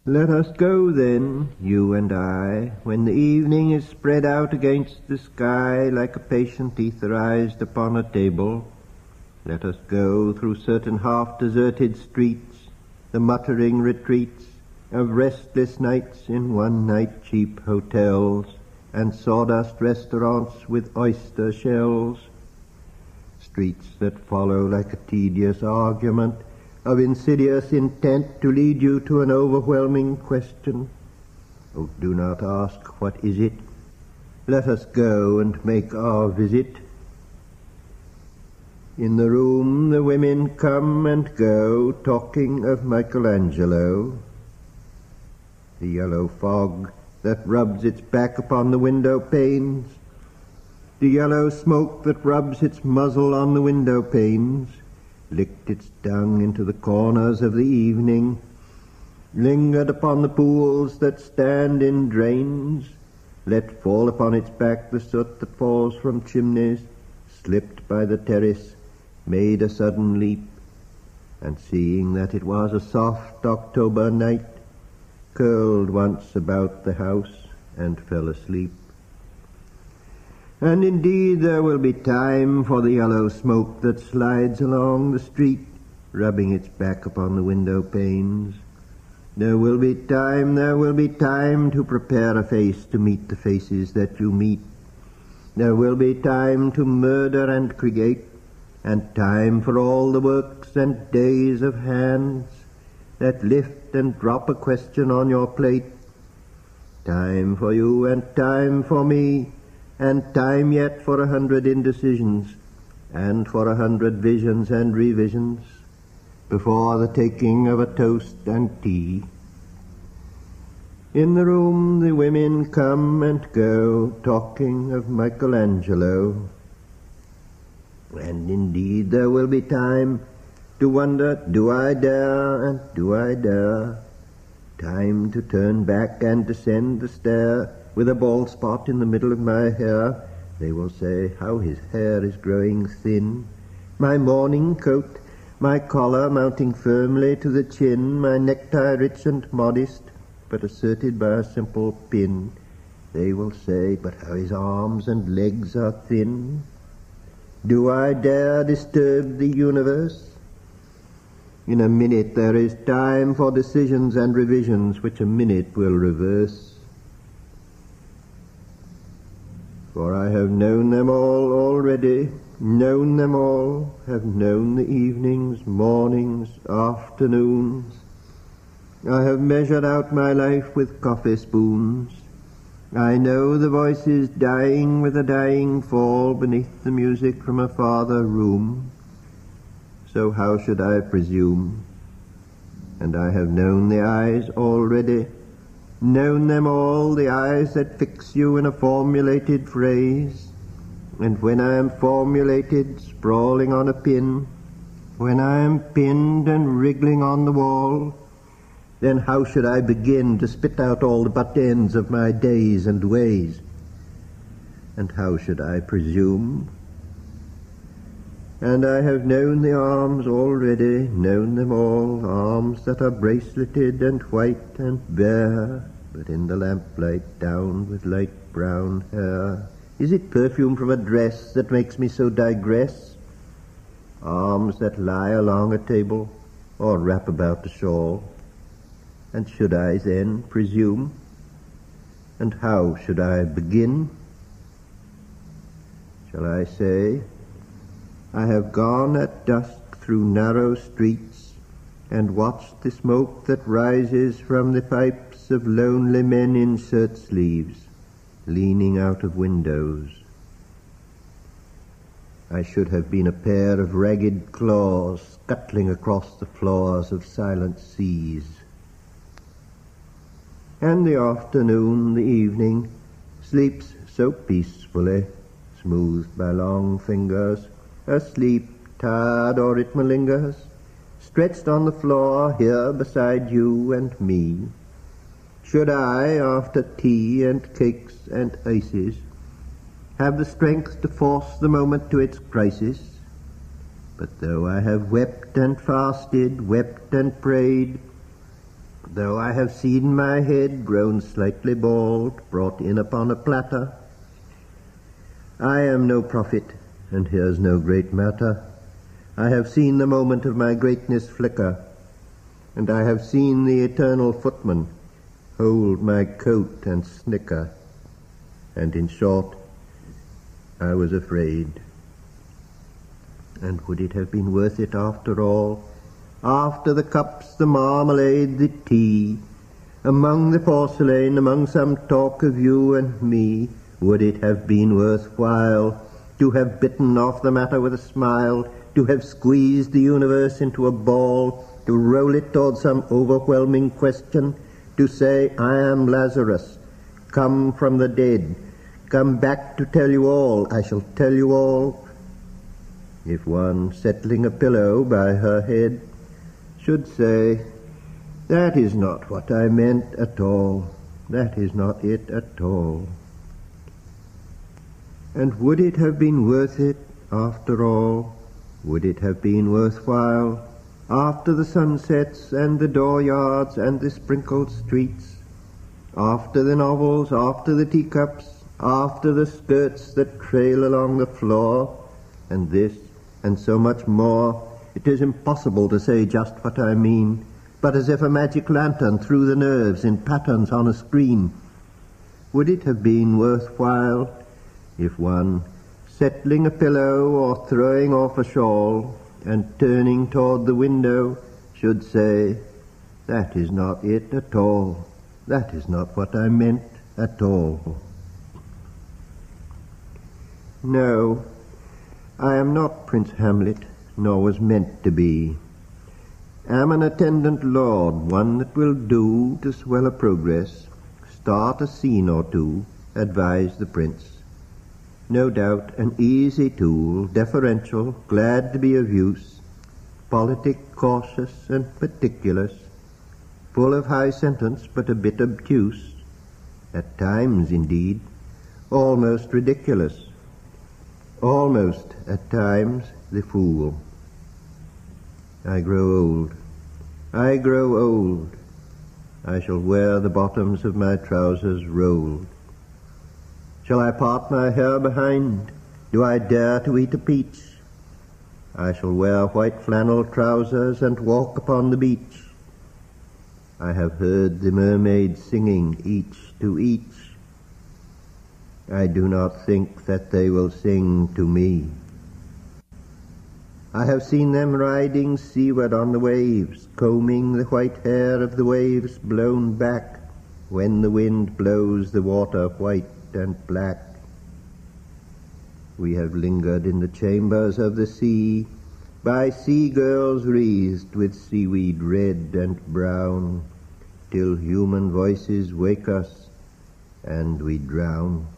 Let us go then, you and I, when the evening is spread out against the sky like a patient etherized upon a table. Let us go through certain half-deserted streets, the muttering retreats of restless nights in one-night cheap hotels and sawdust restaurants with oyster shells. Streets that follow like a tedious argument of insidious intent to lead you to an overwhelming question. Oh, do not ask, what is it? Let us go and make our visit. In the room the women come and go, talking of Michelangelo. The yellow fog that rubs its back upon the window panes, the yellow smoke that rubs its muzzle on the window panes, licked its tongue into the corners of the evening, lingered upon the pools that stand in drains, let fall upon its back the soot that falls from chimneys, slipped by the terrace, made a sudden leap, and seeing that it was a soft October night, curled once about the house and fell asleep. And indeed there will be time for the yellow smoke that slides along the street, rubbing its back upon the window panes. There will be time to prepare a face to meet the faces that you meet. There will be time to murder and create, and time for all the works and days of hands that lift and drop a question on your plate. Time for you and time for me, and time yet for 100 indecisions, and for 100 visions and revisions, before the taking of a toast and tea. In the room the women come and go, talking of Michelangelo. And indeed there will be time to wonder, do I dare, and do I dare? Time to turn back and descend the stair, with a bald spot in the middle of my hair. They will say, how his hair is growing thin. My morning coat, my collar mounting firmly to the chin, my necktie rich and modest, but asserted by a simple pin. They will say, but how his arms and legs are thin. Do I dare disturb the universe? In a minute there is time for decisions and revisions, which a minute will reverse. For I have known them all already, known them all, have known the evenings, mornings, afternoons. I have measured out my life with coffee spoons. I know the voices dying with a dying fall beneath the music from a farther room. So how should I presume? And I have known the eyes already, known them all, the eyes that fix you in a formulated phrase. And when I am formulated, sprawling on a pin, when I am pinned and wriggling on the wall, then how should I begin to spit out all the butt ends of my days and ways? And how should I presume? And I have known the arms already, known them all, arms that are braceleted and white and bare, but in the lamplight down with light brown hair. Is it perfume from a dress that makes me so digress? Arms that lie along a table or wrap about a shawl. And should I then presume? And how should I begin? Shall I say, I have gone at dusk through narrow streets and watched the smoke that rises from the pipes of lonely men in shirt sleeves, leaning out of windows. I should have been a pair of ragged claws scuttling across the floors of silent seas. And the afternoon, the evening, sleeps so peacefully, smoothed by long fingers, asleep, tired, or it malingers, stretched on the floor here beside you and me. Should I, after tea and cakes and ices, have the strength to force the moment to its crisis? But though I have wept and fasted, wept and prayed, Though I have seen my head grown slightly bald, brought in upon a platter, I am no prophet, and here's no great matter. I have seen the moment of my greatness flicker, and I have seen the eternal footman hold my coat and snicker, and in short, I was afraid. And would it have been worth it after all? After the cups, the marmalade, the tea, among the porcelain, among some talk of you and me, would it have been worthwhile to have bitten off the matter with a smile, to have squeezed the universe into a ball, to roll it toward some overwhelming question, to say, I am Lazarus, come from the dead, come back to tell you all, I shall tell you all? If one, settling a pillow by her head, should say, that is not what I meant at all, that is not it at all. And would it have been worth it after all? Would it have been worthwhile after the sunsets and the dooryards and the sprinkled streets, after the novels, after the teacups, after the skirts that trail along the floor, and this and so much more? It is impossible to say just what I mean, but as if a magic lantern threw the nerves in patterns on a screen. Would it have been worthwhile if one, settling a pillow or throwing off a shawl and turning toward the window, should say, that is not it at all, that is not what I meant at all? No, I am not Prince Hamlet, nor was meant to be. Am an attendant lord, one that will do to swell a progress, start a scene or two, advise the prince. No doubt an easy tool, deferential, glad to be of use, politic, cautious, and meticulous, full of high sentence but a bit obtuse, at times indeed, almost ridiculous, almost at times the fool. I grow old, I grow old, I shall wear the bottoms of my trousers rolled. Shall I part my hair behind? Do I dare to eat a peach? I shall wear white flannel trousers and walk upon the beach. I have heard the mermaids singing each to each. I do not think that they will sing to me. I have seen them riding seaward on the waves, combing the white hair of the waves blown back when the wind blows the water white and black. We have lingered in the chambers of the sea, by sea-girls wreathed with seaweed red and brown, till human voices wake us and we drown.